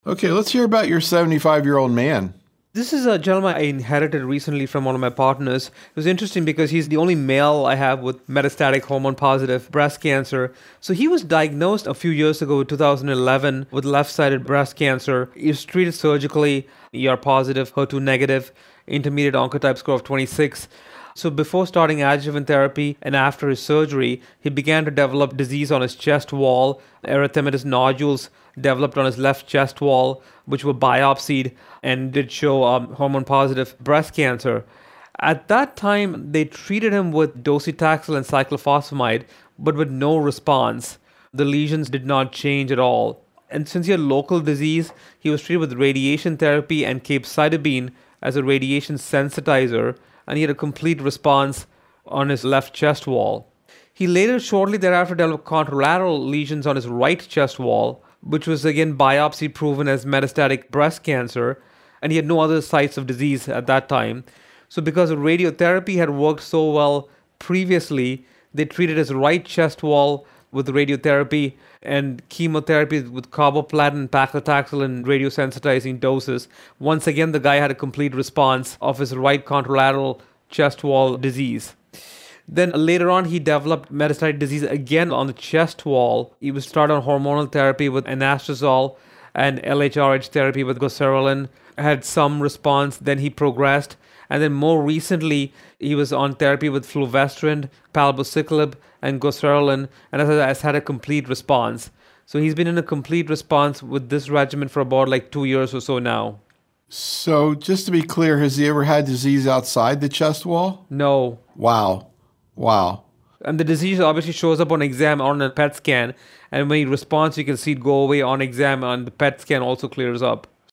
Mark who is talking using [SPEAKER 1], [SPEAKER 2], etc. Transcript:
[SPEAKER 1] Okay, let's hear about your 75-year-old man.
[SPEAKER 2] This is a gentleman I inherited recently from one of my partners. It was interesting because he's the only male I have with metastatic hormone positive breast cancer. So he was diagnosed a few years ago, 2011, with left-sided breast cancer. He was treated surgically, ER positive, HER2 negative, intermediate oncotype score of 26. So before starting adjuvant therapy and after his surgery, he began to develop disease on his chest wall. Erythematous nodules developed on his left chest wall, which were biopsied and did show hormone positive breast cancer. At that time, they treated him with docetaxel and cyclophosphamide, but with no response. The lesions did not change at all. And since he had local disease, he was treated with radiation therapy and capecitabine as a radiation sensitizer, and he had a complete response on his left chest wall. He later, shortly thereafter, developed contralateral lesions on his right chest wall, which was again biopsy proven as metastatic breast cancer, and he had no other sites of disease at that time. So, because the radiotherapy had worked so well previously, they treated his right chest wall with radiotherapy and chemotherapy with carboplatin and paclitaxel and radiosensitizing doses. Once again, the guy had a complete response of his right contralateral chest wall disease. Then later on, he developed metastatic disease again on the chest wall. He was started on hormonal therapy with anastrozole and LHRH therapy with goserelin, had some response, then he progressed. And then more recently, he was on therapy with fulvestrant, palbociclib, and goserelin, and has had a complete response. So he's been in a complete response with this regimen for about like 2 years or so now.
[SPEAKER 1] So, just to be clear, has he ever had disease outside the chest wall?
[SPEAKER 2] No.
[SPEAKER 1] Wow. Wow.
[SPEAKER 2] And the disease obviously shows up on exam or on a PET scan. And when he responds, you can see it go away on exam, and the PET scan also clears up.